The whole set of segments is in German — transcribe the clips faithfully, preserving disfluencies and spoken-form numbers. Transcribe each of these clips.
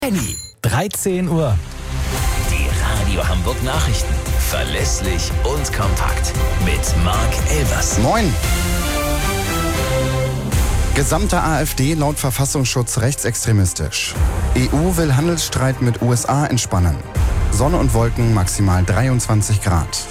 Penny, dreizehn Uhr. Die Radio Hamburg Nachrichten. Verlässlich und kompakt. Mit Marc Elvers. Moin. Gesamte AfD laut Verfassungsschutz rechtsextremistisch. E U will Handelsstreit mit U S A entspannen. Sonne und Wolken maximal dreiundzwanzig Grad.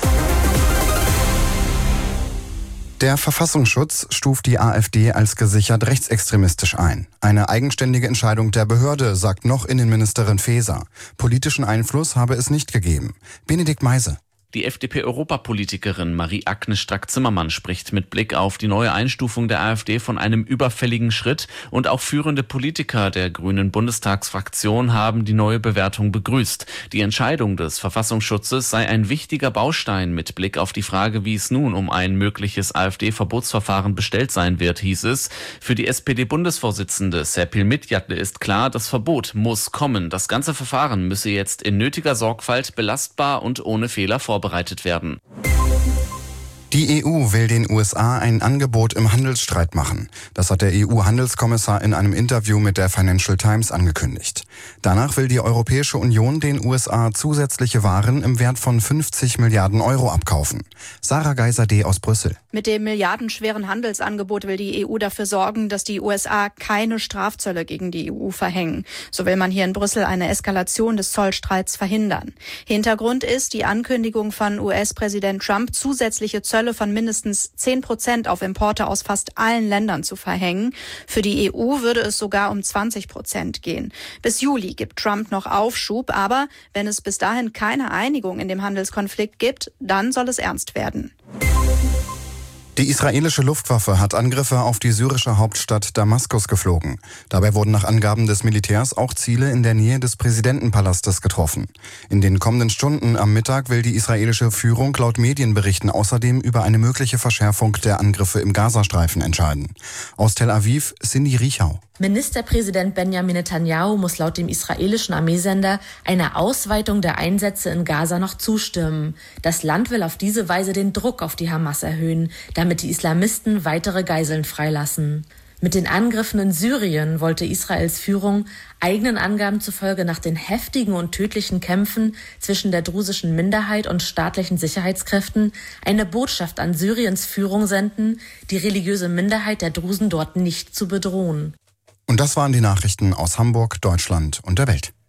Der Verfassungsschutz stuft die AfD als gesichert rechtsextremistisch ein. Eine eigenständige Entscheidung der Behörde, sagt noch Innenministerin Faeser. Politischen Einfluss habe es nicht gegeben. Benedikt Meise. Die F D P-Europapolitikerin Marie-Agnes Strack-Zimmermann spricht mit Blick auf die neue Einstufung der AfD von einem überfälligen Schritt, und auch führende Politiker der grünen Bundestagsfraktion haben die neue Bewertung begrüßt. Die Entscheidung des Verfassungsschutzes sei ein wichtiger Baustein mit Blick auf die Frage, wie es nun um ein mögliches AfD-Verbotsverfahren bestellt sein wird, hieß es. Für die S P D-Bundesvorsitzende Serpil Midjatle ist klar, das Verbot muss kommen. Das ganze Verfahren müsse jetzt in nötiger Sorgfalt, belastbar und ohne Fehler vorbereitet bereitet werden. Die E U will den U S A ein Angebot im Handelsstreit machen. Das hat der E U-Handelskommissar in einem Interview mit der Financial Times angekündigt. Danach will die Europäische Union den U S A zusätzliche Waren im Wert von fünfzig Milliarden Euro abkaufen. Sarah Geiser-D. aus Brüssel. Mit dem milliardenschweren Handelsangebot will die E U dafür sorgen, dass die U S A keine Strafzölle gegen die E U verhängen. So will man hier in Brüssel eine Eskalation des Zollstreits verhindern. Hintergrund ist die Ankündigung von U S-Präsident Trump, zusätzliche Zölle von mindestens zehn Prozent auf Importe aus fast allen Ländern zu verhängen. Für die E U würde es sogar um zwanzig Prozent gehen. Bis Juli gibt Trump noch Aufschub, aber wenn es bis dahin keine Einigung in dem Handelskonflikt gibt, dann soll es ernst werden. Die israelische Luftwaffe hat Angriffe auf die syrische Hauptstadt Damaskus geflogen. Dabei wurden nach Angaben des Militärs auch Ziele in der Nähe des Präsidentenpalastes getroffen. In den kommenden Stunden am Mittag will die israelische Führung laut Medienberichten außerdem über eine mögliche Verschärfung der Angriffe im Gazastreifen entscheiden. Aus Tel Aviv, Cindy Riechau. Ministerpräsident Benjamin Netanyahu muss laut dem israelischen Armeesender einer Ausweitung der Einsätze in Gaza noch zustimmen. Das Land will auf diese Weise den Druck auf die Hamas erhöhen, damit die Islamisten weitere Geiseln freilassen. Mit den Angriffen in Syrien wollte Israels Führung eigenen Angaben zufolge nach den heftigen und tödlichen Kämpfen zwischen der drusischen Minderheit und staatlichen Sicherheitskräften eine Botschaft an Syriens Führung senden, die religiöse Minderheit der Drusen dort nicht zu bedrohen. Und das waren die Nachrichten aus Hamburg, Deutschland und der Welt.